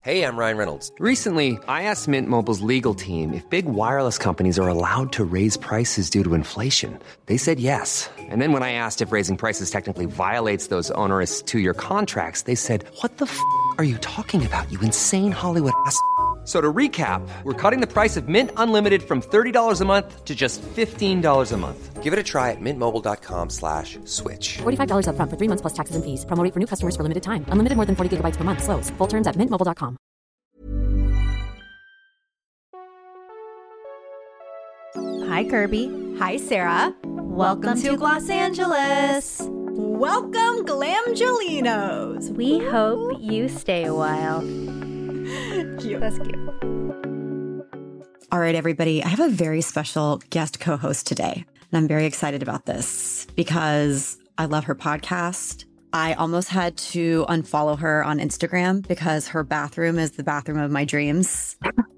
Hey, I'm Ryan Reynolds. Recently, I asked Mint Mobile's legal team if big wireless companies are allowed to raise prices due to inflation. They said yes. And then when I asked if raising prices technically violates those onerous two-year contracts, they said, "What the f*** are you talking about, you insane Hollywood ass?" So to recap, we're cutting the price of Mint Unlimited from $30 a month to just $15 a month. Give it a try at mintmobile.com/switch. $45 up front for 3 months plus taxes and fees. Promo rate for new customers for limited time. Unlimited more than 40 gigabytes per month. Slows full terms at mintmobile.com. Hi, Kirby. Hi, Sarah. Welcome to Los Angeles. Welcome, Glamgelinos. We hope you stay a while. Cute. That's cute. All right, everybody. I have a very special guest co-host today, and I'm very excited about this because I love her podcast. I almost had to unfollow her on Instagram because her bathroom is the bathroom of my dreams.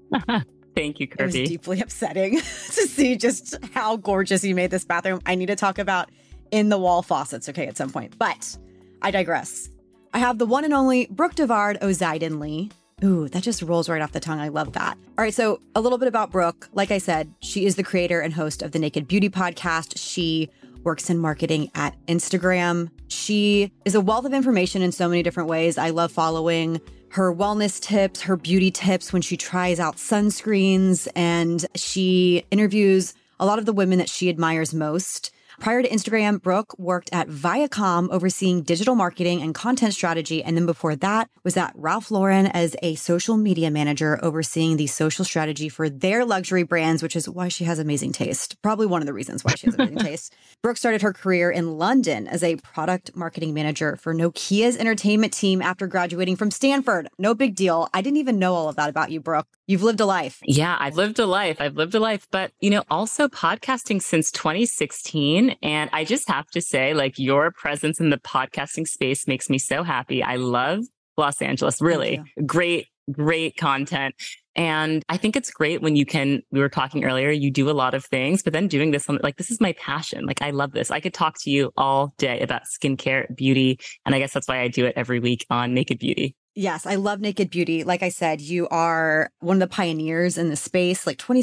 Thank you, Kirby. It was deeply upsetting to see just how gorgeous you made this bathroom. I need to talk about in-the-wall faucets, okay, at some point. But I digress. I have the one and only Brooke Devard O'Zaidenly. Ooh, that just rolls right off the tongue. I love that. All right, so a little bit about Brooke. Like I said, she is the creator and host of the Naked Beauty podcast. She works in marketing at Instagram. She is a wealth of information in so many different ways. I love following her wellness tips, her beauty tips when she tries out sunscreens, and she interviews a lot of the women that she admires most. Prior to Instagram, Brooke worked at Viacom overseeing digital marketing and content strategy. And then before that was at Ralph Lauren as a social media manager overseeing the social strategy for their luxury brands, which is why she has amazing taste. Probably one of the reasons why she has amazing taste. Brooke started her career in London as a product marketing manager for Nokia's entertainment team after graduating from Stanford. No big deal. I didn't even know all of that about you, Brooke. You've lived a life. Yeah, I've lived a life. But, also podcasting since 2016. And I just have to say, your presence in the podcasting space makes me so happy. I love Los Angeles. Really great content. And I think it's great when we were talking earlier, you do a lot of things, but then doing this, this is my passion. I love this. I could talk to you all day about skincare, beauty. And I guess that's why I do it every week on Naked Beauty. Yes, I love Naked Beauty. Like I said, you are one of the pioneers in the space.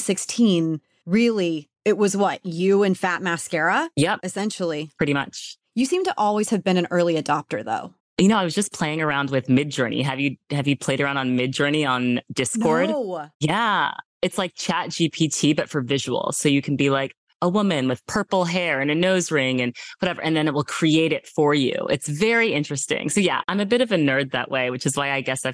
2016, really, it was what? You and Fat Mascara? Yep. Essentially. Pretty much. You seem to always have been an early adopter, though. I was just playing around with Midjourney. Have you played around on Midjourney on Discord? No. Yeah. It's like ChatGPT, but for visuals. So you can be like a woman with purple hair and a nose ring and whatever, and then it will create it for you. It's very interesting. So yeah, I'm a bit of a nerd that way, which is why I guess I've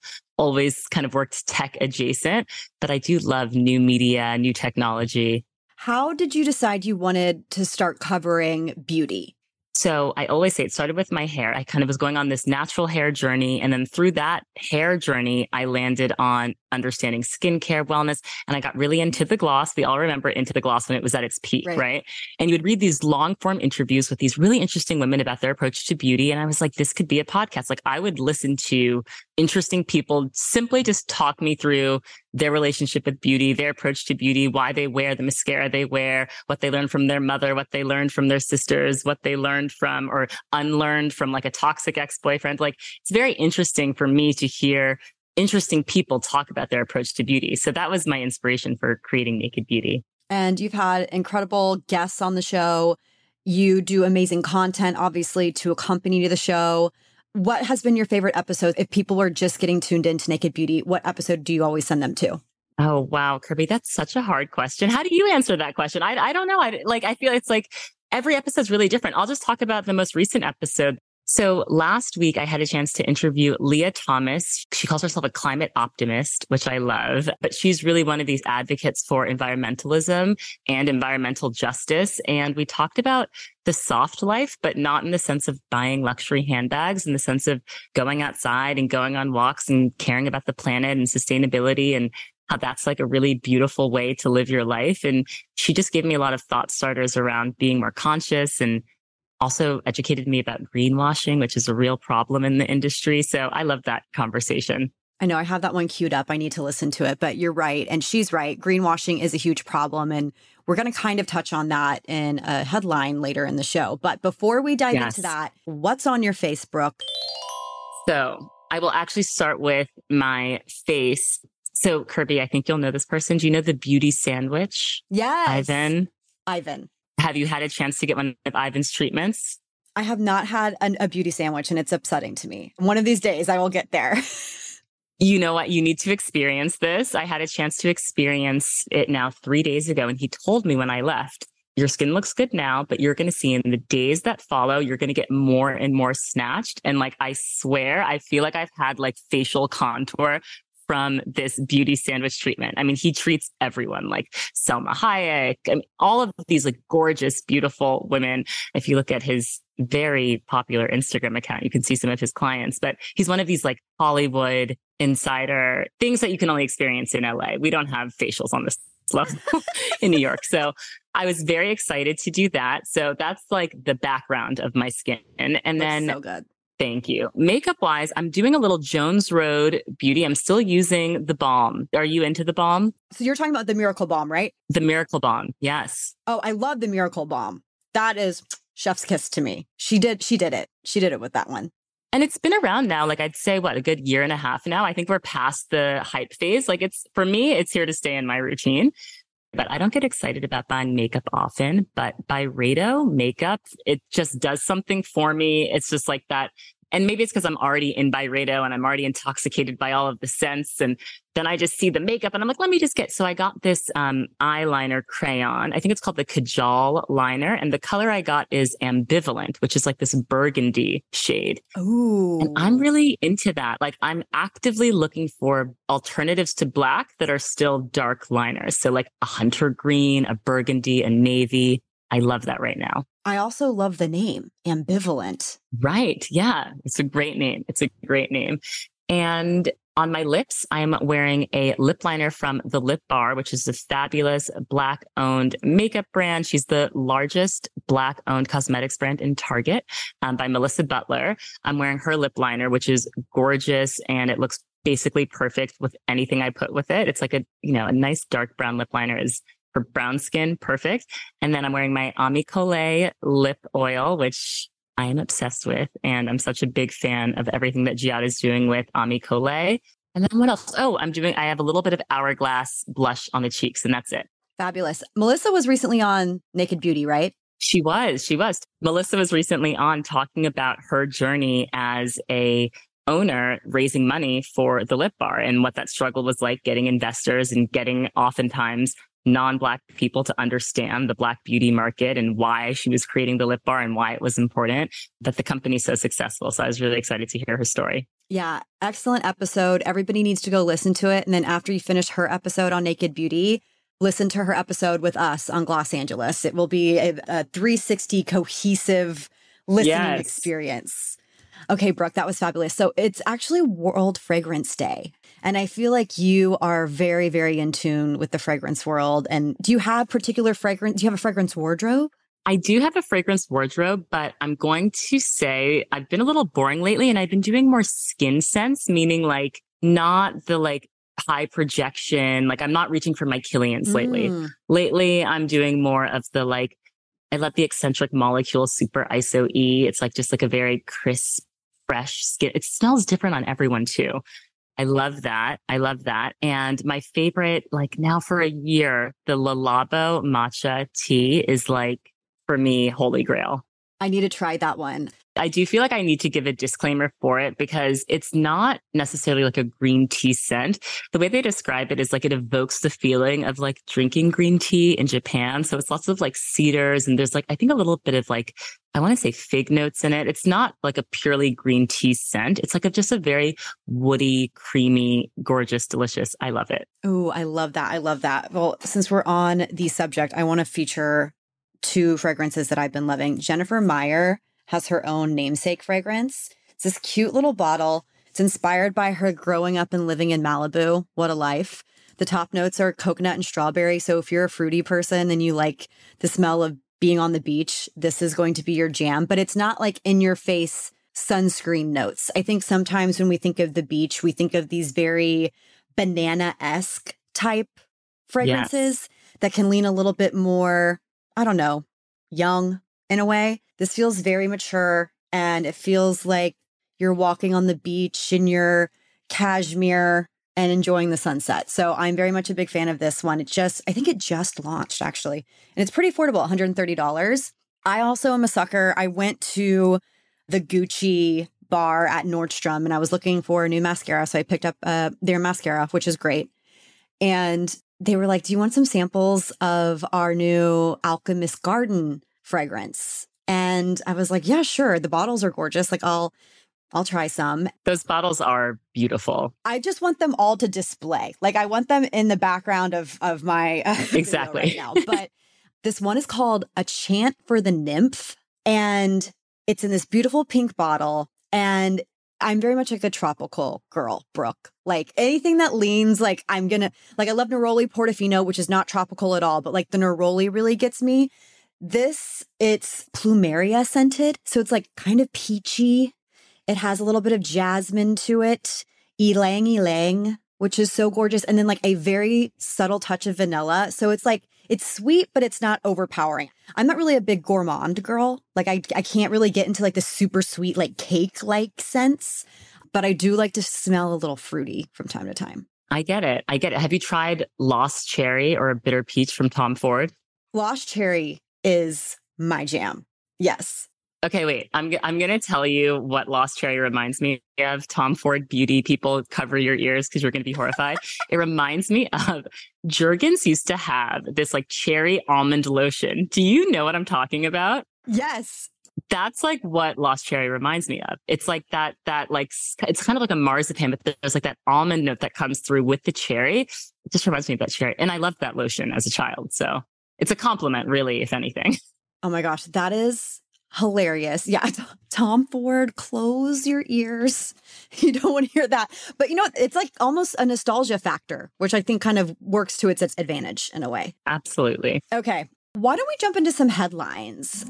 always worked tech adjacent, but I do love new media, new technology. How did you decide you wanted to start covering beauty? So I always say it started with my hair. I was going on this natural hair journey. And then through that hair journey, I landed on understanding skincare, wellness, and I got really into the gloss. We all remember Into the Gloss when it was at its peak, right? And you would read these long form interviews with these really interesting women about their approach to beauty. And I was like, this could be a podcast. I would listen to interesting people simply just talk me through their relationship with beauty, their approach to beauty, why they wear the mascara they wear, what they learned from their mother, what they learned from their sisters, what they learned from or unlearned from a toxic ex-boyfriend. It's very interesting for me to hear interesting people talk about their approach to beauty. So that was my inspiration for creating Naked Beauty. And you've had incredible guests on the show. You do amazing content, obviously, to accompany the show. What has been your favorite episode? If people are just getting tuned into Naked Beauty, what episode do you always send them to? Oh, wow, Kirby, that's such a hard question. How do you answer that question? I don't know. I feel it's every episode's really different. I'll just talk about the most recent episode. So last week, I had a chance to interview Leah Thomas. She calls herself a climate optimist, which I love, but she's really one of these advocates for environmentalism and environmental justice. And we talked about the soft life, but not in the sense of buying luxury handbags, in the sense of going outside and going on walks and caring about the planet and sustainability and how that's a really beautiful way to live your life. And she just gave me a lot of thought starters around being more conscious and also educated me about greenwashing, which is a real problem in the industry. So I love that conversation. I know I have that one queued up. I need to listen to it, but you're right. And she's right. Greenwashing is a huge problem. And we're going to touch on that in a headline later in the show. But before we dive into that, what's on your face, Brooke? So I will actually start with my face. So Kirby, I think you'll know this person. Do you know the beauty sandwich? Yes. Ivan. Have you had a chance to get one of Ivan's treatments? I have not had a beauty sandwich, and it's upsetting to me. One of these days I will get there. You know what? You need to experience this. I had a chance to experience it now 3 days ago. And he told me when I left, your skin looks good now, but you're going to see in the days that follow, you're going to get more and more snatched. And like, I swear, I feel like I've had like facial contour from this beauty sandwich treatment. I mean, he treats everyone like Selma Hayek. I mean, all of these like gorgeous, beautiful women. If you look at his very popular Instagram account, you can see some of his clients, but he's one of these like Hollywood insider things that you can only experience in LA. We don't have facials on this level in New York. So I was very excited to do that. So that's like the background of my skin. And then so good. Thank you. Makeup wise, I'm doing a little Jones Road beauty. I'm still using the balm. Are you into the balm? So you're talking about the Miracle Balm, right? The Miracle Balm. Yes. Oh, I love the Miracle Balm. That is chef's kiss to me. She did it. She did it with that one. And it's been around now, like I'd say, a good year and a half now. I think we're past the hype phase. Like for me, it's here to stay in my routine. But I don't get excited about buying makeup often. But Byredo makeup, it just does something for me. It's just like that. And maybe it's because I'm already in Byredo and I'm already intoxicated by all of the scents. And then I just see the makeup and I'm like, let me just so I got this eyeliner crayon. I think it's called the Kajal liner. And the color I got is Ambivalent, which is like this burgundy shade. Ooh. And I'm really into that. Like I'm actively looking for alternatives to black that are still dark liners. So like a hunter green, a burgundy, a navy. I love that right now. I also love the name, Ambivalent. Right. Yeah. It's a great name. And on my lips, I'm wearing a lip liner from The Lip Bar, which is a fabulous Black-owned makeup brand. She's the largest Black-owned cosmetics brand in Target, by Melissa Butler. I'm wearing her lip liner, which is gorgeous, and it looks basically perfect with anything I put with it. It's like a nice dark brown lip liner is for brown skin, perfect. And then I'm wearing my Ami Colé lip oil, which I am obsessed with. And I'm such a big fan of everything that Giada is doing with Ami Colé. And then what else? Oh, I have a little bit of Hourglass blush on the cheeks, and that's it. Fabulous. Melissa was recently on Naked Beauty, right? She was. Melissa was recently on talking about her journey as a owner raising money for the Lip Bar and what that struggle was like, getting investors and getting oftentimes non-Black people to understand the Black beauty market and why she was creating the Lip Bar and why it was important that the company's so successful. So I was really excited to hear her story. Yeah, excellent episode. Everybody needs to go listen to it. And then after you finish her episode on Naked Beauty, listen to her episode with us on Gloss Angeles. It will be a 360 cohesive listening experience. Okay, Brooke, that was fabulous. So it's actually World Fragrance Day. And I feel like you are very, very in tune with the fragrance world. And do you have particular fragrance? Do you have a fragrance wardrobe? I do have a fragrance wardrobe, but I'm going to say I've been a little boring lately and I've been doing more skin scents, meaning like not the like high projection. Like I'm not reaching for my Kilians lately. Lately, I'm doing more of the like, I love the Eccentric Molecule Super ISO E. It's like just like a very crisp, fresh skin. It smells different on everyone too. I love that. And my favorite, like now for a year, the Le Labo matcha tea is like, for me, holy grail. I need to try that one. I do feel like I need to give a disclaimer for it because it's not necessarily like a green tea scent. The way they describe it is like it evokes the feeling of like drinking green tea in Japan. So it's lots of like cedars and there's like, I think a little bit of like, I want to say fig notes in it. It's not like a purely green tea scent. It's like just a very woody, creamy, gorgeous, delicious. I love it. Oh, I love that. Well, since we're on the subject, I want to feature two fragrances that I've been loving. Jennifer Meyer has her own namesake fragrance. It's this cute little bottle. It's inspired by her growing up and living in Malibu. What a life. The top notes are coconut and strawberry. So if you're a fruity person and you like the smell of being on the beach, this is going to be your jam. But it's not like in your face sunscreen notes. I think sometimes when we think of the beach, we think of these very banana-esque type fragrances that can lean a little bit more, I don't know, young in a way. This feels very mature and it feels like you're walking on the beach in your cashmere and enjoying the sunset. So I'm very much a big fan of this one. I think it just launched actually. And it's pretty affordable, $130. I also am a sucker. I went to the Gucci bar at Nordstrom and I was looking for a new mascara. So I picked up their mascara, which is great. And they were like, do you want some samples of our new Alchemist Garden fragrance? And I was like, yeah, sure. The bottles are gorgeous. Like I'll try some. Those bottles are beautiful. I just want them all to display. Like I want them in the background of my exactly right now. But this one is called A Chant for the Nymph. And it's in this beautiful pink bottle. And I'm very much like a tropical girl, Brooke. Like anything that leans like I love Neroli Portofino, which is not tropical at all, but like the Neroli really gets me. It's plumeria scented. So it's like kind of peachy. It has a little bit of jasmine to it, ylang ylang, which is so gorgeous. And then like a very subtle touch of vanilla. So it's like, it's sweet, but it's not overpowering. I'm not really a big gourmand girl. Like I can't really get into like the super sweet, like cake-like scents, but I do like to smell a little fruity from time to time. I get it. Have you tried Lost Cherry or a Bitter Peach from Tom Ford? Lost Cherry is my jam. Yes. Okay, wait. I'm going to tell you what Lost Cherry reminds me of. Tom Ford beauty people, cover your ears because you're going to be horrified. It reminds me of Jergens used to have this like cherry almond lotion. Do you know what I'm talking about? Yes. That's like what Lost Cherry reminds me of. It's like that like, it's kind of like a marzipan, but there's like that almond note that comes through with the cherry. It just reminds me of that cherry. And I loved that lotion as a child. So it's a compliment, really, if anything. Oh my gosh, that is hilarious. Yeah. Tom Ford, close your ears. You don't want to hear that. But you know, it's like almost a nostalgia factor, which I think kind of works to its advantage in a way. Absolutely. Okay. Why don't we jump into some headlines?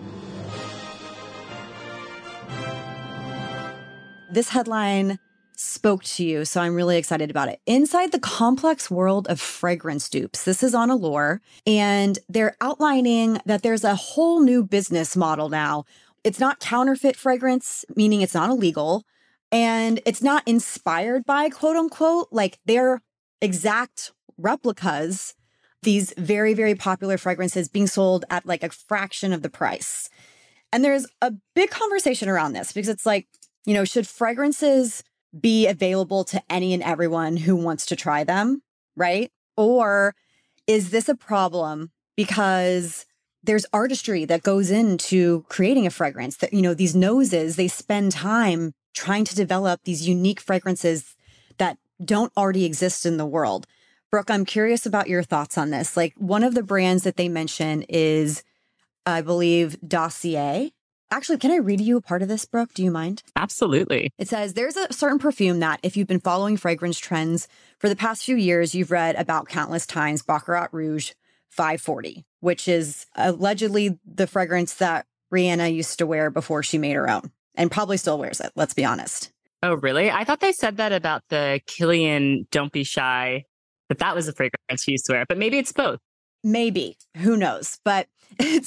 This headline spoke to you, so I'm really excited about it. Inside the complex world of fragrance dupes. This is on Allure, and they're outlining that there's a whole new business model now. It's not counterfeit fragrance, meaning it's not illegal, and it's not inspired by quote unquote, like they're exact replicas, these very, very popular fragrances being sold at like a fraction of the price. And there's a big conversation around this because it's like, you know, should fragrances be available to any and everyone who wants to try them, right? Or is this a problem because there's artistry that goes into creating a fragrance that, you know, these noses, they spend time trying to develop these unique fragrances that don't already exist in the world. Brooke, I'm curious about your thoughts on this. Like one of the brands that they mention is, I believe, Dossier. Actually, can I read you a part of this, Brooke? Do you mind? Absolutely. It says, there's a certain perfume that if you've been following fragrance trends for the past few years, you've read about countless times, Baccarat Rouge 540, which is allegedly the fragrance that Rihanna used to wear before she made her own and probably still wears it. Let's be honest. Oh, really? I thought they said that about the Kilian Don't Be Shy, that was a fragrance she used to wear, but maybe it's both. Maybe. Who knows? But it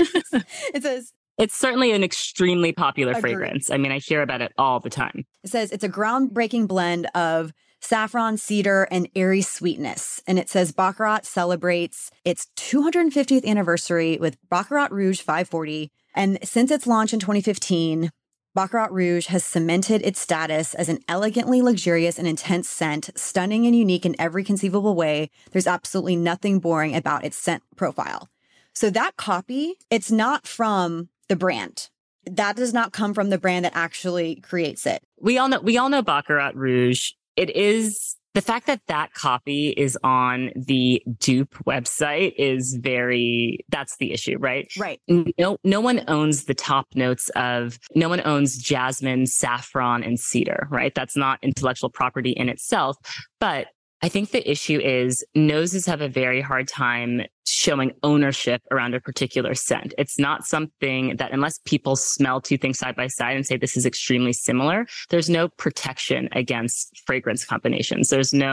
says, it's certainly an extremely popular Agreed. Fragrance. I mean, I hear about it all the time. It says it's a groundbreaking blend of saffron, cedar, and airy sweetness. And it says Baccarat celebrates its 250th anniversary with Baccarat Rouge 540. And since its launch in 2015, Baccarat Rouge has cemented its status as an elegantly luxurious and intense scent, stunning and unique in every conceivable way. There's absolutely nothing boring about its scent profile. So that copy, it's not from the brand. That does not come from the brand that actually creates it. We all know Baccarat Rouge. It is the fact that that copy is on the dupe website that's the issue, right? Right. No one owns the top notes no one owns jasmine, saffron, and cedar, right? That's not intellectual property in itself. But I think the issue is noses have a very hard time showing ownership around a particular scent. It's not something that unless people smell two things side by side and say this is extremely similar, there's no protection against fragrance combinations. There's no like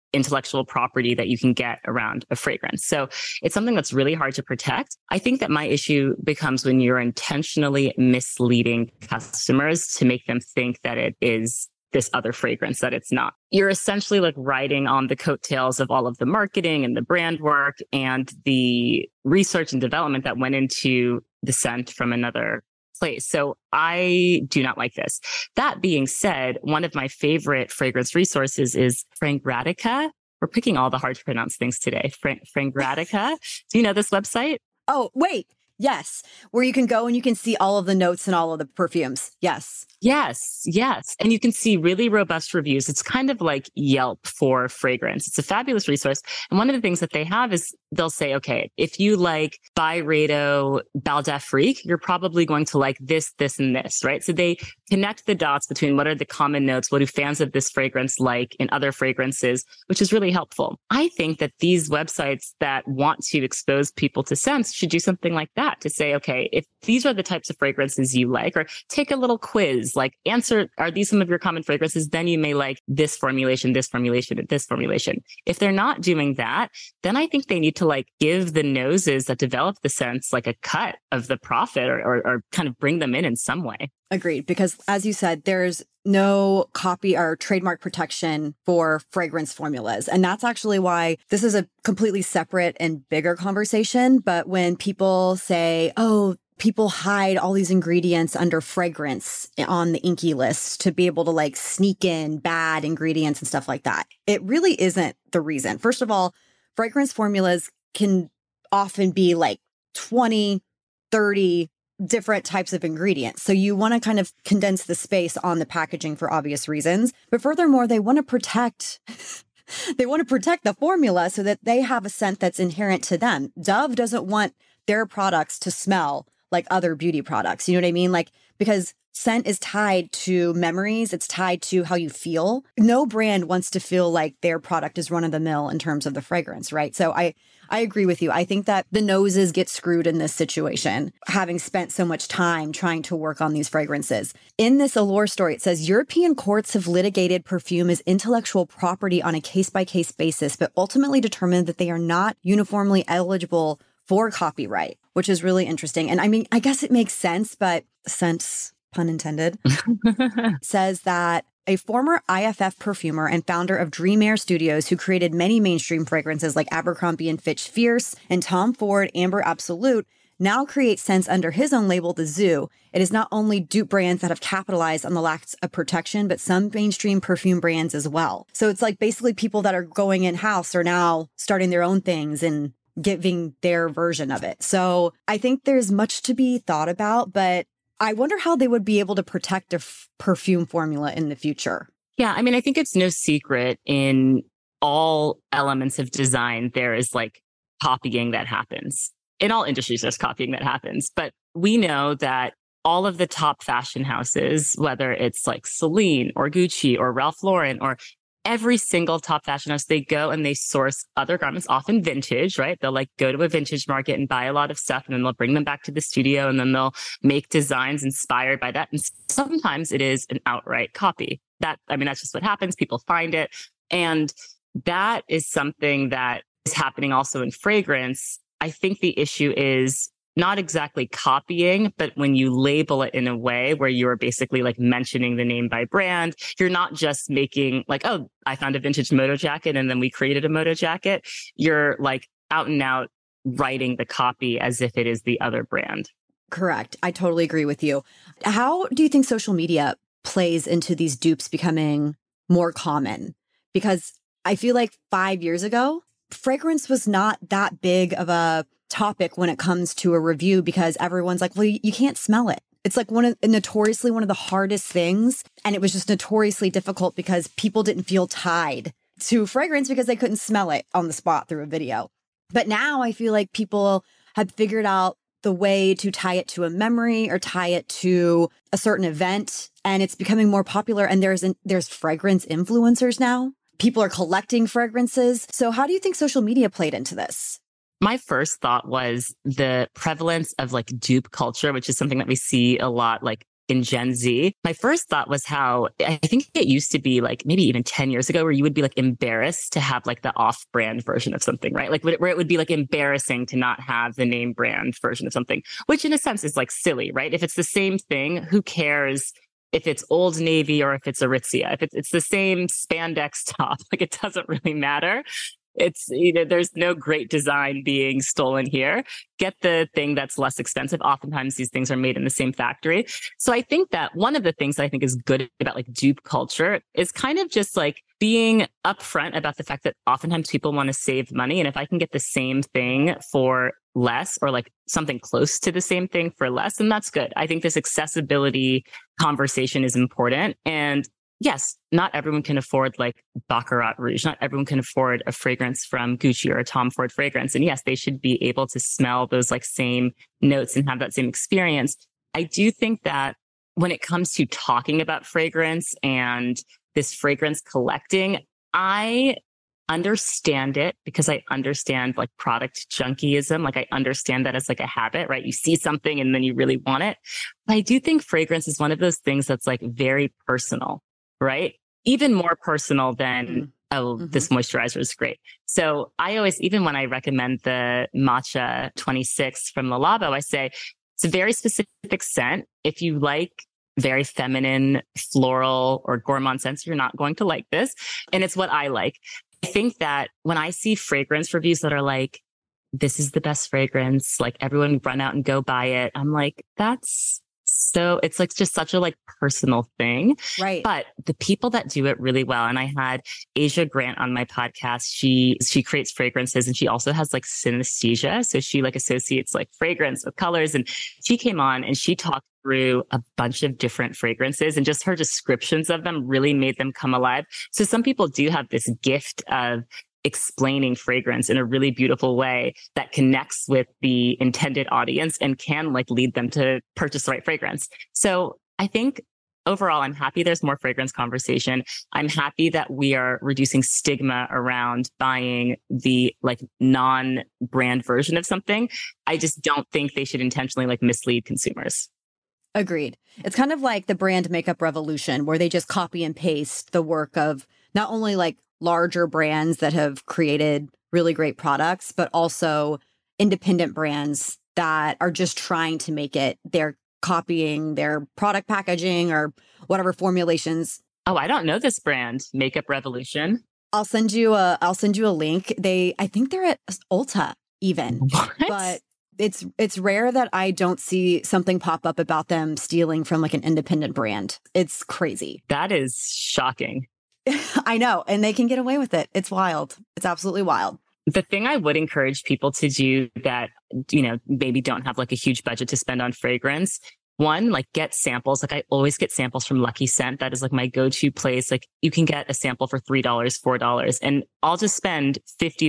intellectual property that you can get around a fragrance. So it's something that's really hard to protect. I think that my issue becomes when you're intentionally misleading customers to make them think that it is this other fragrance that it's not. You're essentially like riding on the coattails of all of the marketing and the brand work and the research and development that went into the scent from another place. So I do not like this. That being said, one of my favorite fragrance resources is Frangradika. We're picking all the hard to pronounce things today. Frangradika. Do you know this website? Oh, wait. Yes. Where you can go and you can see all of the notes and all of the perfumes. Yes. Yes. And you can see really robust reviews. It's kind of like Yelp for fragrance. It's a fabulous resource. And one of the things that they have is they'll say, okay, if you like Byredo Baldafrique, you're probably going to like this, this, and this, right? So they connect the dots between what are the common notes, what do fans of this fragrance like in other fragrances, which is really helpful. I think that these websites that want to expose people to scents should do something like that to say, okay, if these are the types of fragrances you like, or take a little quiz, like answer, are these some of your common fragrances? Then you may like this formulation, and this formulation. If they're not doing that, then I think they need to like give the noses that develop the scents like a cut of the profit or kind of bring them in some way. Agreed. Because as you said, there's no copy or trademark protection for fragrance formulas. And that's actually why this is a completely separate and bigger conversation. But when people say, oh, people hide all these ingredients under fragrance on the INCI list to be able to like sneak in bad ingredients and stuff like that, it really isn't the reason. First of all, fragrance formulas can often be like 20, 30 different types of ingredients. So you want to kind of condense the space on the packaging for obvious reasons. But furthermore, they want to protect the formula so that they have a scent that's inherent to them. Dove doesn't want their products to smell like other beauty products. You know what I mean? Like, because scent is tied to memories. It's tied to how you feel. No brand wants to feel like their product is run of the mill in terms of the fragrance, right? So I agree with you. I think that the noses get screwed in this situation, having spent so much time trying to work on these fragrances. In this Allure story, it says European courts have litigated perfume as intellectual property on a case-by-case basis, but ultimately determined that they are not uniformly eligible for copyright, which is really interesting. And I mean, I guess it makes sense, but sense, pun intended, says that a former IFF perfumer and founder of Dream Air Studios, who created many mainstream fragrances like Abercrombie & Fitch Fierce and Tom Ford Amber Absolute, now creates scents under his own label, The Zoo. It is not only dupe brands that have capitalized on the lack of protection, but some mainstream perfume brands as well. So it's like basically people that are going in-house are now starting their own things and giving their version of it. So I think there's much to be thought about, but I wonder how they would be able to protect a perfume formula in the future. Yeah, I mean, I think it's no secret in all elements of design, there is like copying that happens. In all industries, there's copying that happens. But we know that all of the top fashion houses, whether it's like Celine or Gucci or Ralph Lauren or every single top fashion house, they go and they source other garments, often vintage, right? They'll like go to a vintage market and buy a lot of stuff, and then they'll bring them back to the studio, and then they'll make designs inspired by that. And sometimes it is an outright copy. That's just what happens. People find it. And that is something that is happening also in fragrance. I think the issue is not exactly copying, but when you label it in a way where you're basically like mentioning the name by brand, you're not just making like, oh, I found a vintage moto jacket and then we created a moto jacket. You're like out and out writing the copy as if it is the other brand. Correct. I totally agree with you. How do you think social media plays into these dupes becoming more common? Because I feel like 5 years ago, fragrance was not that big of a topic when it comes to a review, because everyone's like, well, you can't smell it. It's like notoriously one of the hardest things. And it was just notoriously difficult because people didn't feel tied to fragrance because they couldn't smell it on the spot through a video. But now I feel like people have figured out the way to tie it to a memory or tie it to a certain event. And it's becoming more popular. And there's fragrance influencers now. People are collecting fragrances. So how do you think social media played into this? My first thought was the prevalence of like dupe culture, which is something that we see a lot, like in Gen Z. My first thought was how I think it used to be like maybe even 10 years ago where you would be like embarrassed to have like the off-brand version of something, right? Like where it would be like embarrassing to not have the name brand version of something, which in a sense is like silly, right? If it's the same thing, who cares if it's Old Navy or if it's Aritzia? If it's the same spandex top, like it doesn't really matter. It's, there's no great design being stolen here. Get the thing that's less expensive. Oftentimes these things are made in the same factory. So I think that one of the things that I think is good about like dupe culture is kind of just like being upfront about the fact that oftentimes people want to save money. And if I can get the same thing for less or like something close to the same thing for less, then that's good. I think this accessibility conversation is important. And yes, not everyone can afford like Baccarat Rouge. Not everyone can afford a fragrance from Gucci or a Tom Ford fragrance. And yes, they should be able to smell those like same notes and have that same experience. I do think that when it comes to talking about fragrance and this fragrance collecting, I understand it because I understand like product junkiism. Like I understand that as like a habit, right? You see something and then you really want it. But I do think fragrance is one of those things that's like very personal. Right? Even more personal than, this moisturizer is great. So I always, even when I recommend the Matcha 26 from Le Labo, I say it's a very specific scent. If you like very feminine, floral, or gourmand scents, you're not going to like this. And it's what I like. I think that when I see fragrance reviews that are like, this is the best fragrance, like everyone run out and go buy it. I'm like, so it's like just such a like personal thing. Right. But the people that do it really well, and I had Asia Grant on my podcast. She creates fragrances and she also has like synesthesia. So she like associates like fragrance with colors. And she came on and she talked through a bunch of different fragrances and just her descriptions of them really made them come alive. So some people do have this gift of explaining fragrance in a really beautiful way that connects with the intended audience and can like lead them to purchase the right fragrance. So I think overall, I'm happy there's more fragrance conversation. I'm happy that we are reducing stigma around buying the like non-brand version of something. I just don't think they should intentionally like mislead consumers. Agreed. It's kind of like the brand makeup revolution where they just copy and paste the work of not only like larger brands that have created really great products, but also independent brands that are just trying to make it. They're copying their product packaging or whatever formulations. Oh, I don't know this brand, Makeup Revolution. I'll send you a link. I think they're at Ulta even. What? But it's rare that I don't see something pop up about them stealing from like an independent brand. It's crazy. That is shocking. I know. And they can get away with it. It's wild. It's absolutely wild. The thing I would encourage people to do that, maybe don't have like a huge budget to spend on fragrance. One, like get samples. Like I always get samples from Lucky Scent. That is like my go-to place. Like you can get a sample for $3, $4, and I'll just spend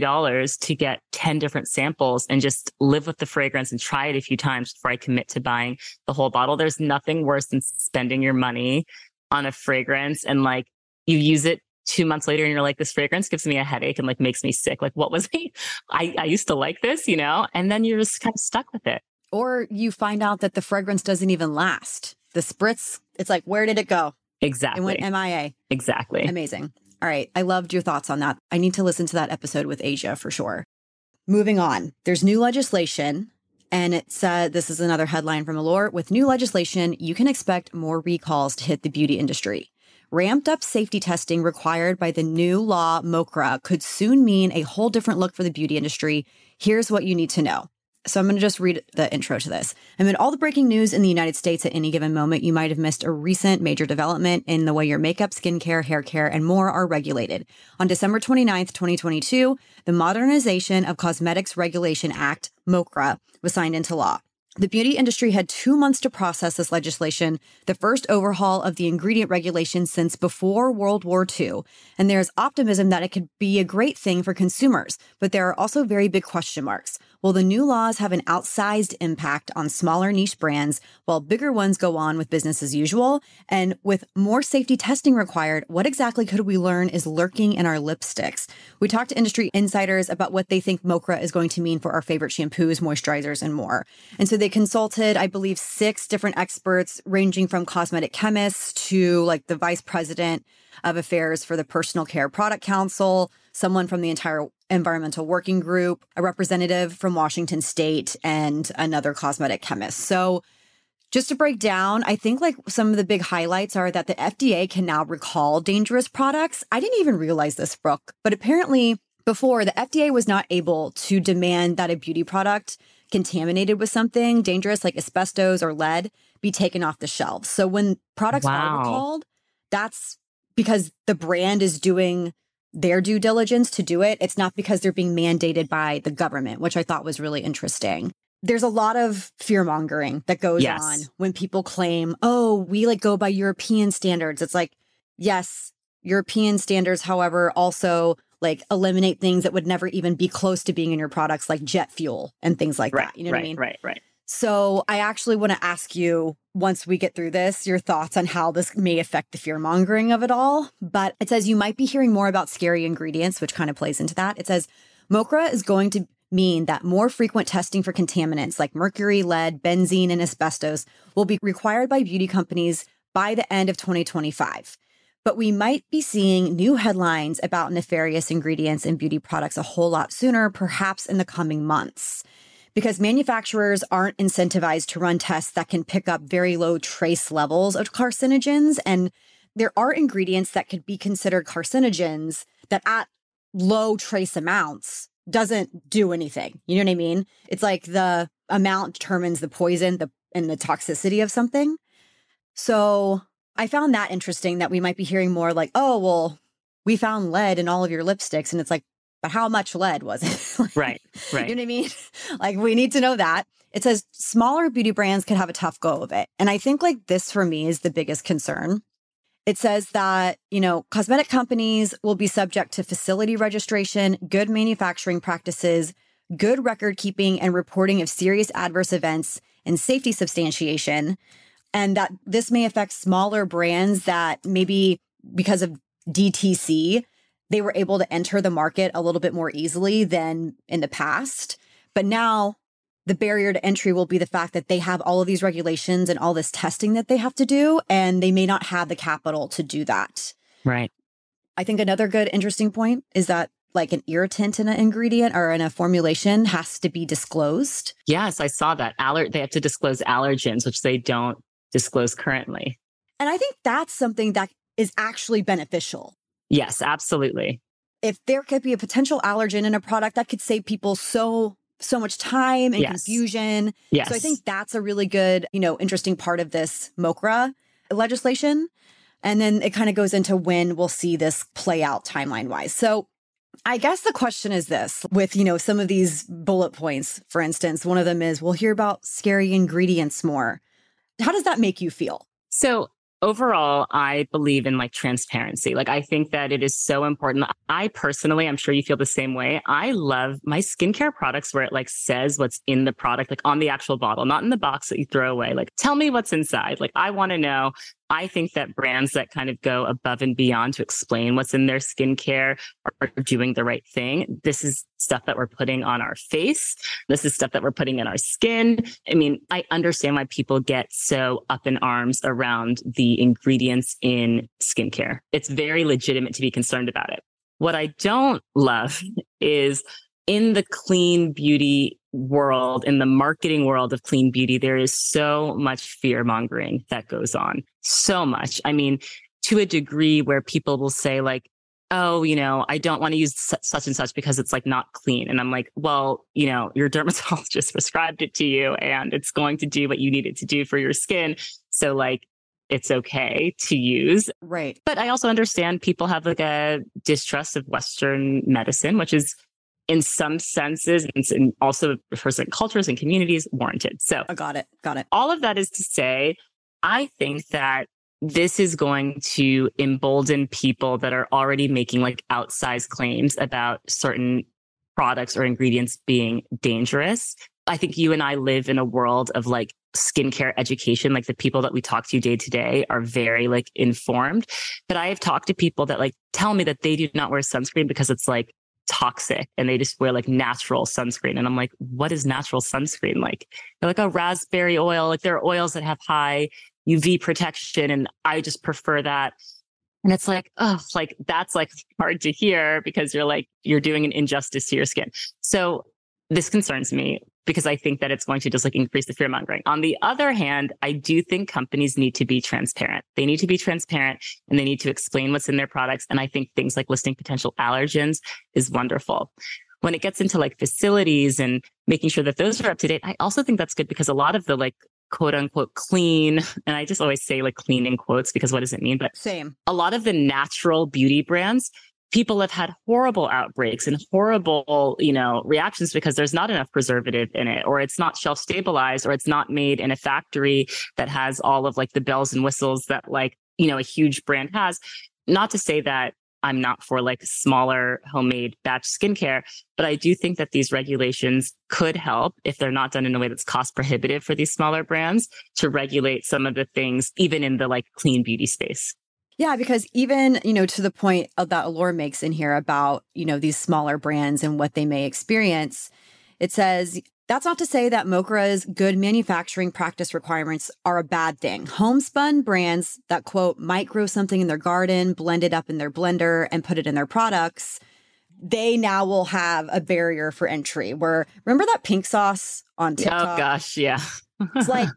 $50 to get 10 different samples and just live with the fragrance and try it a few times before I commit to buying the whole bottle. There's nothing worse than spending your money on a fragrance and like you use it 2 months later and you're like, this fragrance gives me a headache and like makes me sick. Like what was I used to like this, and then you're just kind of stuck with it. Or you find out that the fragrance doesn't even last. The spritz, it's like, where did it go? Exactly. It went MIA. Exactly. Amazing. All right. I loved your thoughts on that. I need to listen to that episode with Asia for sure. Moving on. There's new legislation. And it said, this is another headline from Allure. With new legislation, you can expect more recalls to hit the beauty industry. Ramped up safety testing required by the new law, MOCRA, could soon mean a whole different look for the beauty industry. Here's what you need to know. So I'm going to just read the intro to this. Amid all the breaking news in the United States at any given moment, you might have missed a recent major development in the way your makeup, skincare, hair care, and more are regulated. On December 29th, 2022, the Modernization of Cosmetics Regulation Act, MOCRA, was signed into law. The beauty industry had 2 months to process this legislation, the first overhaul of the ingredient regulation since before World War II. And there's optimism that it could be a great thing for consumers, but there are also very big question marks. Well, the new laws have an outsized impact on smaller niche brands, while bigger ones go on with business as usual. And with more safety testing required, what exactly could we learn is lurking in our lipsticks? We talked to industry insiders about what they think MOCRA is going to mean for our favorite shampoos, moisturizers, and more. And so they consulted, I believe, 6 different experts, ranging from cosmetic chemists to like the vice president of affairs for the Personal Care Product Council, someone from the entire environmental working group, a representative from Washington State, and another cosmetic chemist. So just to break down, I think like some of the big highlights are that the FDA can now recall dangerous products. I didn't even realize this, Brooke, but apparently before the FDA was not able to demand that a beauty product contaminated with something dangerous like asbestos or lead be taken off the shelves. So when products are recalled, that's because the brand is doing their due diligence to do it. It's not because they're being mandated by the government, which I thought was really interesting. There's a lot of fear mongering that goes on when people claim, oh, we like go by European standards. It's like, yes, European standards, however, also like eliminate things that would never even be close to being in your products, like jet fuel and things like that. You know what I mean? Right. So I actually want to ask you, once we get through this, your thoughts on how this may affect the fear mongering of it all. But it says you might be hearing more about scary ingredients, which kind of plays into that. It says MOCRA is going to mean that more frequent testing for contaminants like mercury, lead, benzene, and asbestos will be required by beauty companies by the end of 2025. But we might be seeing new headlines about nefarious ingredients in beauty products a whole lot sooner, perhaps in the coming months, because manufacturers aren't incentivized to run tests that can pick up very low trace levels of carcinogens. And there are ingredients that could be considered carcinogens that at low trace amounts doesn't do anything. You know what I mean? It's like the amount determines the poison and the toxicity of something. So I found that interesting that we might be hearing more like, oh, well, we found lead in all of your lipsticks. And it's like, but how much lead was it? Right. You know what I mean? Like, we need to know that. It says smaller beauty brands could have a tough go of it. And I think like this for me is the biggest concern. It says that, you know, cosmetic companies will be subject to facility registration, good manufacturing practices, good record keeping and reporting of serious adverse events, and safety substantiation. And that this may affect smaller brands that maybe because of DTC, they were able to enter the market a little bit more easily than in the past. But now the barrier to entry will be the fact that they have all of these regulations and all this testing that they have to do, and they may not have the capital to do that. Right. I think another good, interesting point is that like an irritant in an ingredient or in a formulation has to be disclosed. Yes, I saw that. They have to disclose allergens, which they don't disclose currently. And I think that's something that is actually beneficial. Yes, absolutely. If there could be a potential allergen in a product, that could save people so much time and confusion. Yes. So I think that's a really good, you know, interesting part of this MOCRA legislation. And then it kind of goes into when we'll see this play out timeline wise. So I guess the question is this with, you know, some of these bullet points, for instance, one of them is we'll hear about scary ingredients more. How does that make you feel? So overall, I believe in like transparency. Like, I think that it is so important. I personally, I'm sure you feel the same way. I love my skincare products where it like says what's in the product, like on the actual bottle, not in the box that you throw away. Like, tell me what's inside. Like, I want to know. I think that brands that kind of go above and beyond to explain what's in their skincare are doing the right thing. This is stuff that we're putting on our face. This is stuff that we're putting in our skin. I mean, I understand why people get so up in arms around the ingredients in skincare. It's very legitimate to be concerned about it. What I don't love is in the clean beauty world, in the marketing world of clean beauty, there is so much fear mongering that goes on. So much. I mean, to a degree where people will say like, oh, you know, I don't want to use such and such because it's like not clean. And I'm like, well, you know, your dermatologist prescribed it to you and it's going to do what you need it to do for your skin. So like, it's okay to use. Right. But I also understand people have like a distrust of Western medicine, which is in some senses, and also for certain cultures and communities, warranted. So I got it. All of that is to say, I think that this is going to embolden people that are already making like outsized claims about certain products or ingredients being dangerous. I think you and I live in a world of like skincare education. Like the people that we talk to day to day are very like informed. But I have talked to people that like tell me that they do not wear sunscreen because it's like toxic and they just wear like natural sunscreen. And I'm like, what is natural sunscreen? Like they're like a raspberry oil. Like there are oils that have high UV protection. And I just prefer that. And it's like, oh, like that's like hard to hear because you're like, you're doing an injustice to your skin. So this concerns me because I think that it's going to just like increase the fear mongering. On the other hand, I do think companies need to be transparent. They need to be transparent and they need to explain what's in their products. And I think things like listing potential allergens is wonderful. When it gets into like facilities and making sure that those are up to date, I also think that's good because a lot of the like quote unquote clean, and I just always say like clean in quotes because what does it mean? But Same. A lot of the natural beauty brands, people have had horrible outbreaks and horrible, reactions because there's not enough preservative in it, or it's not shelf stabilized, or it's not made in a factory that has all of like the bells and whistles that like, a huge brand has. Not to say that I'm not for like smaller homemade batch skincare, but I do think that these regulations could help if they're not done in a way that's cost prohibitive for these smaller brands to regulate some of the things, even in the like clean beauty space. Yeah, because even, to the point of that Allure makes in here about, these smaller brands and what they may experience, it says, that's not to say that Mokra's good manufacturing practice requirements are a bad thing. Homespun brands that, quote, might grow something in their garden, blend it up in their blender and put it in their products, they now will have a barrier for entry where, remember that pink sauce on TikTok? Oh, gosh, yeah. It's like,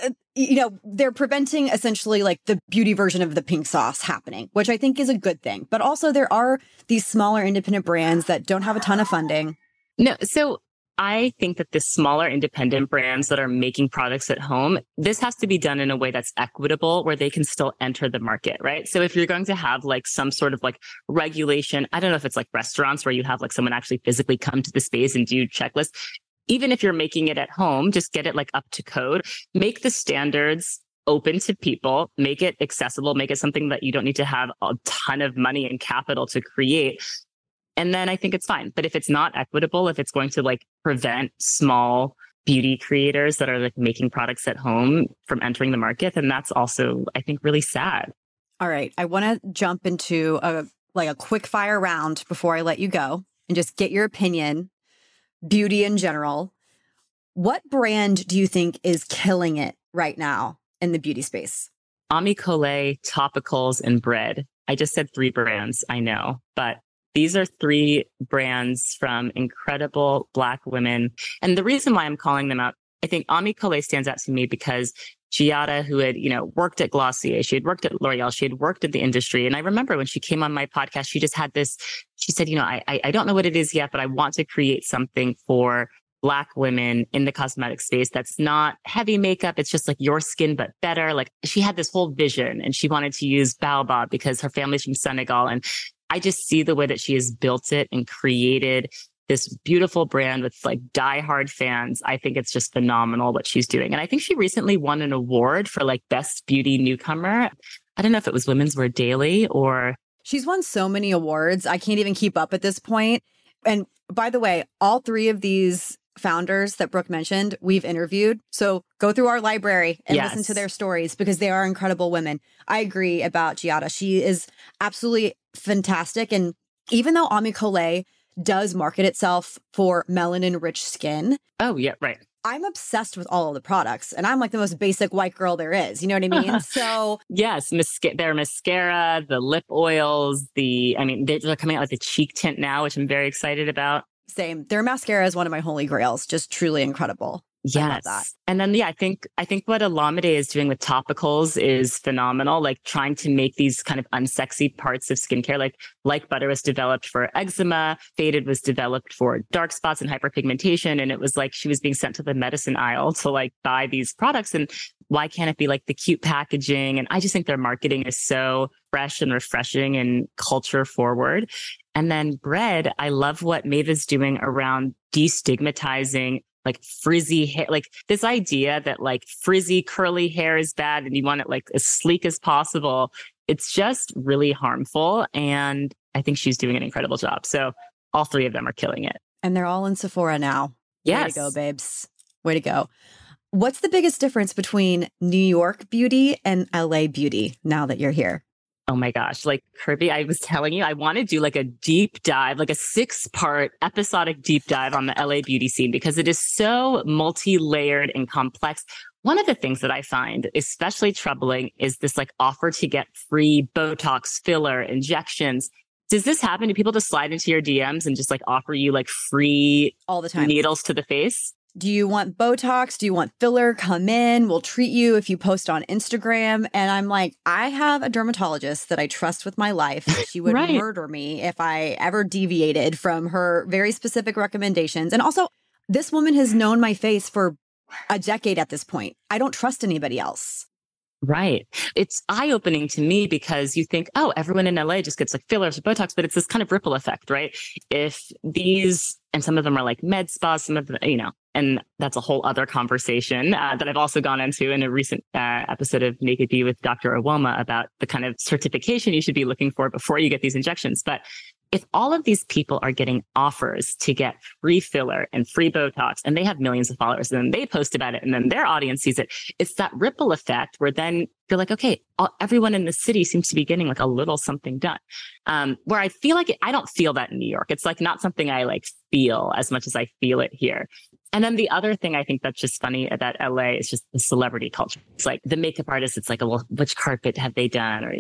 they're preventing essentially like the beauty version of the pink sauce happening, which I think is a good thing. But also there are these smaller independent brands that don't have a ton of funding. No, so I think that the smaller independent brands that are making products at home, this has to be done in a way that's equitable where they can still enter the market, right? So if you're going to have like some sort of like regulation, I don't know if it's like restaurants where you have like someone actually physically come to the space and do checklists. Even if you're making it at home, just get it like up to code, make the standards open to people, make it accessible, make it something that you don't need to have a ton of money and capital to create. And then I think it's fine. But if it's not equitable, if it's going to like prevent small beauty creators that are like making products at home from entering the market, then that's also, I think, really sad. All right. I want to jump into a quick fire round before I let you go and just get your opinion. Beauty in general. What brand do you think is killing it right now in the beauty space? Ami Collet, Topicals, and Bread. I just said 3 brands, I know, but these are 3 brands from incredible Black women. And the reason why I'm calling them out, I think Ami Collet stands out to me because Giada, who had, worked at Glossier, she had worked at L'Oreal, she had worked in the industry. And I remember when she came on my podcast, she just had this, she said, I don't know what it is yet, but I want to create something for Black women in the cosmetic space that's not heavy makeup. It's just like your skin, but better. Like she had this whole vision and she wanted to use Baobab because her family's from Senegal. And I just see the way that she has built it and created this beautiful brand with like diehard fans. I think it's just phenomenal what she's doing. And I think she recently won an award for like best beauty newcomer. I don't know if it was Women's Wear Daily or... She's won so many awards. I can't even keep up at this point. And by the way, all 3 of these founders that Brooke mentioned, we've interviewed. So go through our library and listen to their stories because they are incredible women. I agree about Giada. She is absolutely fantastic. And even though Ami Collet does market itself for melanin-rich skin. Oh, yeah, right. I'm obsessed with all of the products, and I'm like the most basic white girl there is. You know what I mean? So yes, their mascara, the lip oils, they're coming out with the cheek tint now, which I'm very excited about. Same. Their mascara is one of my holy grails. Just truly incredible. Yes. And then, I think what Olamide is doing with Topicals is phenomenal. Like trying to make these kind of unsexy parts of skincare, like Butter was developed for eczema, Faded was developed for dark spots and hyperpigmentation. And it was like she was being sent to the medicine aisle to like buy these products. And why can't it be like the cute packaging? And I just think their marketing is so fresh and refreshing and culture forward. And then Bread, I love what Maeve is doing around destigmatizing like frizzy hair, like this idea that like frizzy curly hair is bad and you want it like as sleek as possible. It's just really harmful. And I think she's doing an incredible job. So all 3 of them are killing it. And they're all in Sephora now. Yes. Way to go, babes. Way to go. What's the biggest difference between New York beauty and LA beauty now that you're here? Oh my gosh. Like Kirby, I was telling you, I want to do like a deep dive, like a 6-part episodic deep dive on the LA beauty scene because it is so multi-layered and complex. One of the things that I find especially troubling is this like offer to get free Botox, filler, injections. Does this happen? Do people just slide into your DMs and just like offer you like free all the time needles to the face? Do you want Botox? Do you want filler? Come in. We'll treat you if you post on Instagram. And I'm like, I have a dermatologist that I trust with my life. She would Right. murder me if I ever deviated from her very specific recommendations. And also, this woman has known my face for a decade at this point. I don't trust anybody else. Right. It's eye-opening to me because you think, oh, everyone in LA just gets like fillers or Botox, but it's this kind of ripple effect, right? If these, and some of them are like med spas, some of them, and that's a whole other conversation that I've also gone into in a recent episode of Naked Bee with Dr. Owoma about the kind of certification you should be looking for before you get these injections. But if all of these people are getting offers to get free filler and free Botox, and they have millions of followers, and then they post about it, and then their audience sees it, it's that ripple effect where then you're like, okay, everyone in the city seems to be getting like a little something done. Where I feel like I don't feel that in New York. It's like not something I like feel as much as I feel it here. And then the other thing I think that's just funny about LA is just the celebrity culture. It's like the makeup artists, it's like, well, which carpet have they done? Or,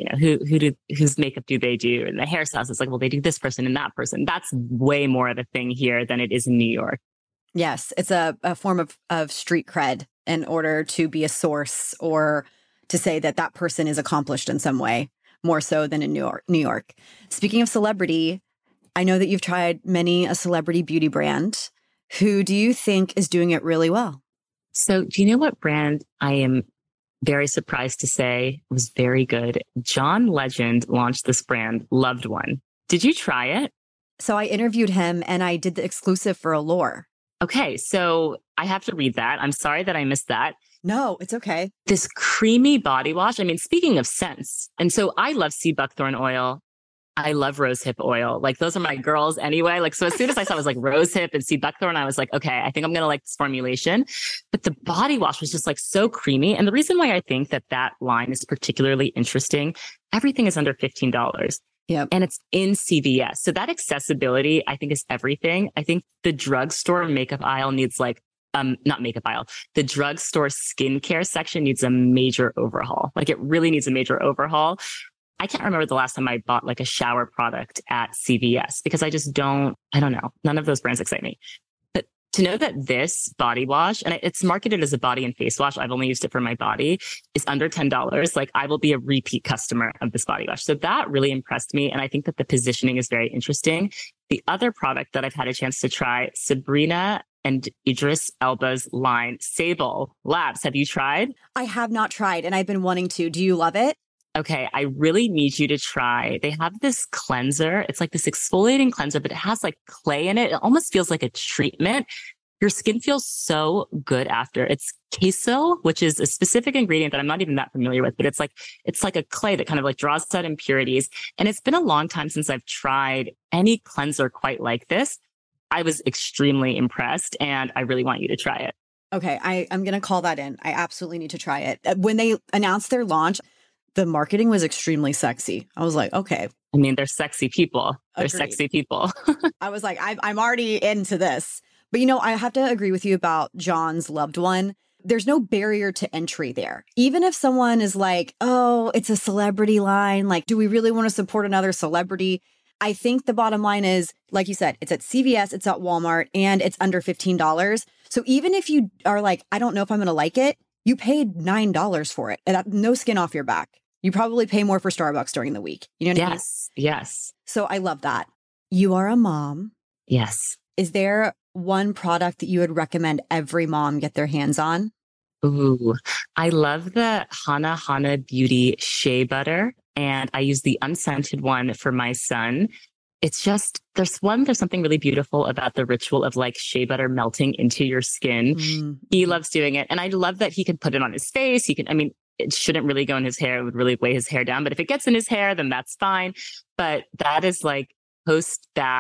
whose makeup do they do? And the hairstylists, it's like, well, they do this person and that person. That's way more of a thing here than it is in New York. Yes, it's a form of street cred in order to be a source or to say that that person is accomplished in some way, more so than in New York. Speaking of celebrity, I know that you've tried many a celebrity beauty brand. Who do you think is doing it really well? So do you know what brand I am very surprised to say was very good? John Legend launched this brand, Loved One. Did you try it? So I interviewed him and I did the exclusive for Allure. Okay, so I have to read that. I'm sorry that I missed that. No, it's okay. This creamy body wash. I mean, speaking of scents, and so I love sea buckthorn oil. I love rosehip oil. Like those are my girls anyway. Like, so as soon as I saw it was like rosehip and sea buckthorn, I was like, okay, I think I'm going to like this formulation. But the body wash was just like so creamy. And the reason why I think that line is particularly interesting, everything is under $15. Yep. And it's in CVS. So that accessibility, I think, is everything. I think the drugstore makeup aisle needs like, not makeup aisle, the drugstore skincare section needs a major overhaul. Like it really needs a major overhaul. I can't remember the last time I bought like a shower product at CVS because I don't know. None of those brands excite me. But to know that this body wash, and it's marketed as a body and face wash, I've only used it for my body, is under $10. Like I will be a repeat customer of this body wash. So that really impressed me. And I think that the positioning is very interesting. The other product that I've had a chance to try, Sabrina and Idris Elba's line, Sable Labs. Have you tried? I have not tried and I've been wanting to. Do you love it? Okay, I really need you to try. They have this cleanser. It's like this exfoliating cleanser, but it has like clay in it. It almost feels like a treatment. Your skin feels so good after. It's queso, which is a specific ingredient that I'm not even that familiar with, but it's like a clay that kind of like draws out impurities. And it's been a long time since I've tried any cleanser quite like this. I was extremely impressed and I really want you to try it. Okay, I'm going to call that in. I absolutely need to try it. When they announced their launch, the marketing was extremely sexy. I was like, okay. I mean, they're sexy people. They're Agreed. sexy people. I was like, I'm already into this. But, I have to agree with you about John's Loved One. There's no barrier to entry there. Even if someone is like, oh, it's a celebrity line. Like, do we really want to support another celebrity? I think the bottom line is, like you said, it's at CVS, it's at Walmart, and it's under $15. So even if you are like, I don't know if I'm going to like it, you paid $9 for it. And no skin off your back. You probably pay more for Starbucks during the week. You know what I mean? Yes. So I love that. You are a mom. Yes. Is there one product that you would recommend every mom get their hands on? Ooh, I love the Hana Beauty Shea Butter. And I use the unscented one for my son. It's just, there's something really beautiful about the ritual of like shea butter melting into your skin. Mm. He loves doing it. And I love that he can put it on his face. It shouldn't really go in his hair. It would really weigh his hair down. But if it gets in his hair, then that's fine. But that is like post-bath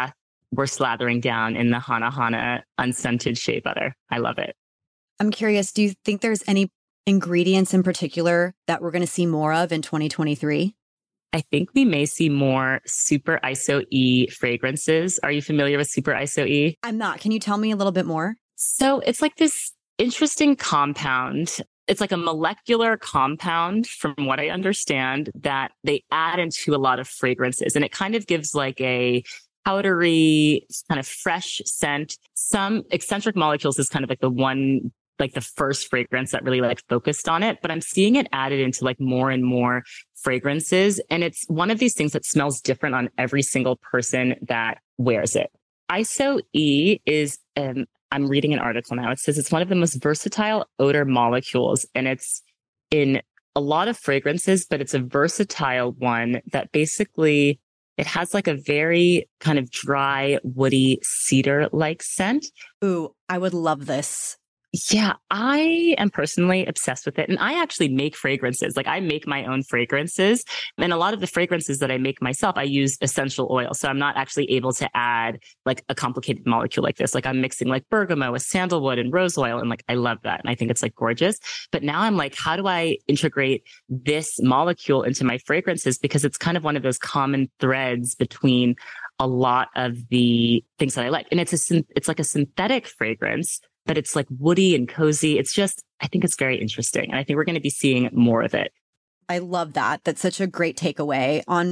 we're slathering down in the Hana Hana unscented shea butter. I love it. I'm curious, do you think there's any ingredients in particular that we're going to see more of in 2023? I think we may see more Super ISO E fragrances. Are you familiar with Super ISO E? I'm not. Can you tell me a little bit more? So it's like this interesting compound. It's like a molecular compound, from what I understand, that they add into a lot of fragrances. And it kind of gives like a powdery, kind of fresh scent. Some eccentric molecules is kind of like the one, like the first fragrance that really like focused on it. But I'm seeing it added into like more and more fragrances. And it's one of these things that smells different on every single person that wears it. ISO E is, I'm reading an article now. It says it's one of the most versatile odor molecules, and it's in a lot of fragrances, but it's a versatile one that basically it has like a very kind of dry, woody, cedar-like scent. Ooh, I would love this. Yeah, I am personally obsessed with it. And I actually make fragrances. Like I make my own fragrances. And a lot of the fragrances that I make myself, I use essential oil. So I'm not actually able to add like a complicated molecule like this. Like I'm mixing like bergamot with sandalwood and rose oil. And like, I love that. And I think it's like gorgeous. But now I'm like, how do I integrate this molecule into my fragrances? Because it's kind of one of those common threads between a lot of the things that I like. And it's like a synthetic fragrance, but it's like woody and cozy. It's just, I think it's very interesting. And I think we're going to be seeing more of it. I love that. That's such a great takeaway. On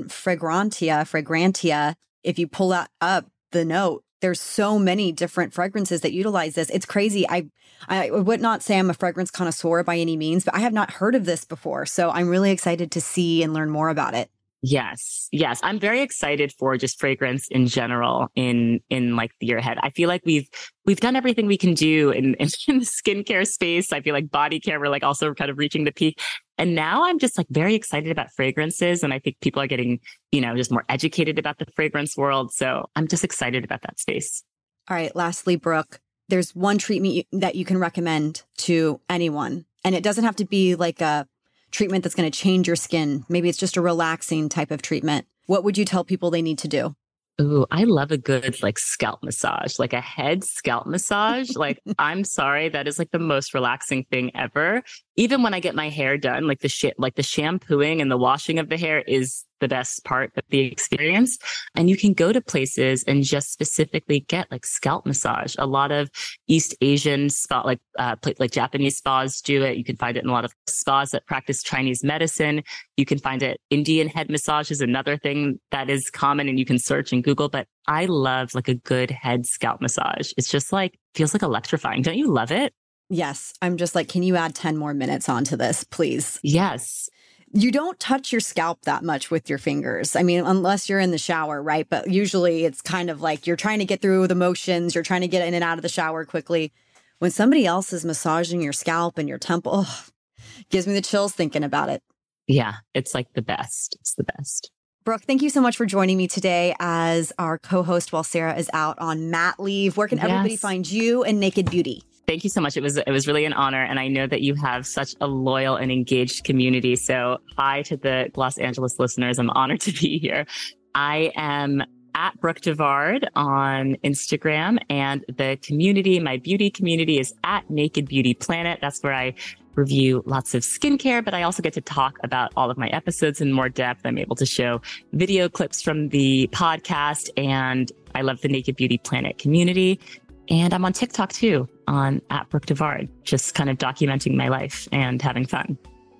Fragrantia, if you pull that up, the note, there's so many different fragrances that utilize this. It's crazy. I would not say I'm a fragrance connoisseur by any means, but I have not heard of this before. So I'm really excited to see and learn more about it. Yes. I'm very excited for just fragrance in general in like the year ahead. I feel like we've done everything we can do in the skincare space. I feel like body care, we're like also kind of reaching the peak. And now I'm just like very excited about fragrances. And I think people are getting, just more educated about the fragrance world. So I'm just excited about that space. All right. Lastly, Brooke, there's one treatment that you can recommend to anyone. And it doesn't have to be like a treatment that's going to change your skin. Maybe it's just a relaxing type of treatment. What would you tell people they need to do? Ooh, I love a good like scalp massage, like a head scalp massage. Like, I'm sorry, that is like the most relaxing thing ever. Even when I get my hair done, like the shampooing and the washing of the hair is the best part of the experience. And you can go to places and just specifically get like scalp massage. A lot of East Asian spa, like Japanese spas do it. You can find it in a lot of spas that practice Chinese medicine. You can find it. Indian head massage is another thing that is common, and you can search and Google. But I love like a good head scalp massage. It's just like, feels like electrifying. Don't you love it? Yes. I'm just like, can you add 10 more minutes onto this, please? Yes. You don't touch your scalp that much with your fingers. I mean, unless you're in the shower, right? But usually it's kind of like you're trying to get through the motions. You're trying to get in and out of the shower quickly. When somebody else is massaging your scalp and your temple, gives me the chills thinking about it. Yeah, it's like the best. It's the best. Brooke, thank you so much for joining me today as our co-host while Sarah is out on mat leave. Where can everybody find you and Naked Beauty? Thank you so much. It was really an honor. And I know that you have such a loyal and engaged community. So hi to the Los Angeles listeners. I'm honored to be here. I am at Brooke Devard on Instagram, and the community, my beauty community, is at Naked Beauty Planet. That's where I review lots of skincare, but I also get to talk about all of my episodes in more depth. I'm able to show video clips from the podcast, and I love the Naked Beauty Planet community. And I'm on TikTok too, on at Brooke Devard, just kind of documenting my life and having fun.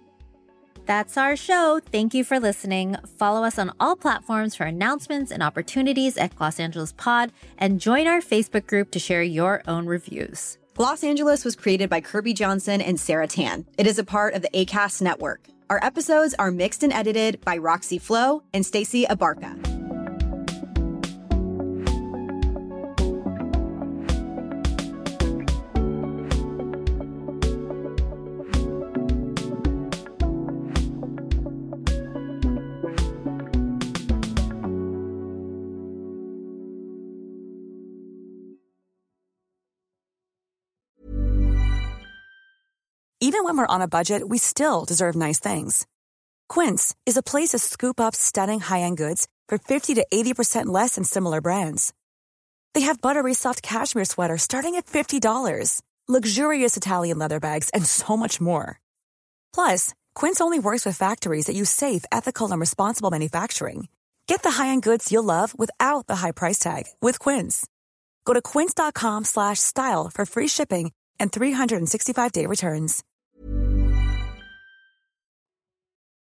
That's our show. Thank you for listening. Follow us on all platforms for announcements and opportunities at Los Angeles Pod, and join our Facebook group to share your own reviews. Los Angeles was created by Kirby Johnson and Sarah Tan. It is a part of the Acast network. Our episodes are mixed and edited by Roxy Flo and Stacey Abarca. Even when we're on a budget, we still deserve nice things. Quince is a place to scoop up stunning high-end goods for 50 to 80% less than similar brands. They have buttery soft cashmere sweaters starting at $50, luxurious Italian leather bags, and so much more. Plus, Quince only works with factories that use safe, ethical, and responsible manufacturing. Get the high-end goods you'll love without the high price tag with Quince. Go to quince.com/style for free shipping and 365-day returns.